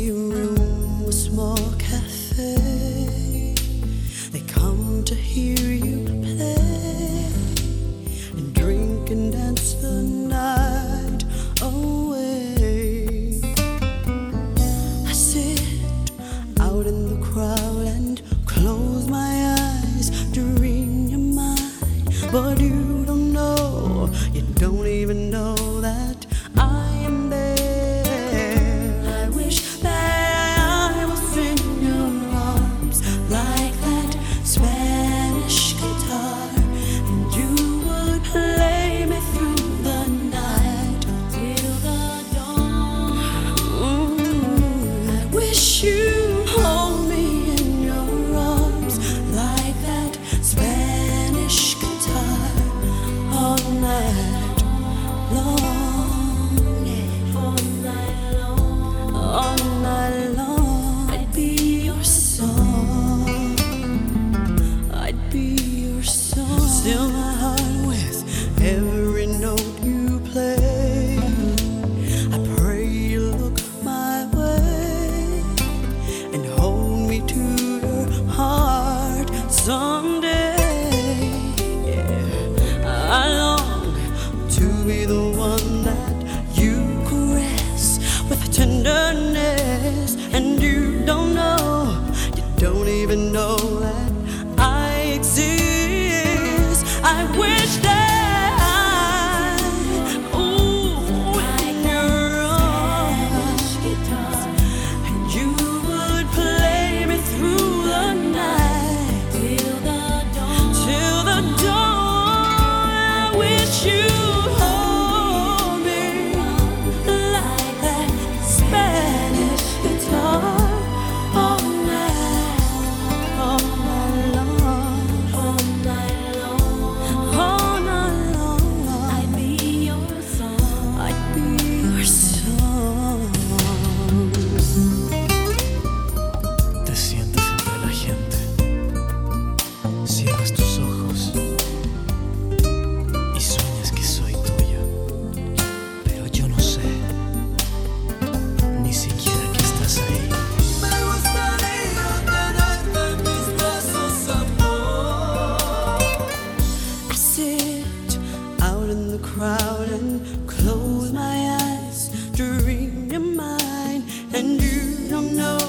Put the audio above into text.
empty room, a small cafe. They come to hear you play and drink and dance the night away. I sit out in the crowd and close my eyes to read your mind, but you don't know, you don't even know that I am there. I wish that I was in your arms like that Spanish guitar, and you would play me through the night till the dawn. I wish you'd hold me in your arms like that Spanish guitar all night long. All night long, I'd be your song. I'd be your song. Still my heart with every note you play. I pray you look my way and hold me to your heart someday. Yeah, I long to be the one that you caress with tenderness, and you don't know, you don't even know that I exist. I wish that in your arms, and you would play me through the night till the dawn. Till the dawn, I wish you'd hold me like that Spanish guitar all night long, all night long. I'd be your song. I'd be your song. Te sientes entre la gente, cierras tus ojos y sueñas que soy tuya, pero yo no sé ni siquiera que estás ahí. Me gustaría tenerte en mis brazos, amor. I sit out in the crowd and close my eyes to read your mind, and you don't know,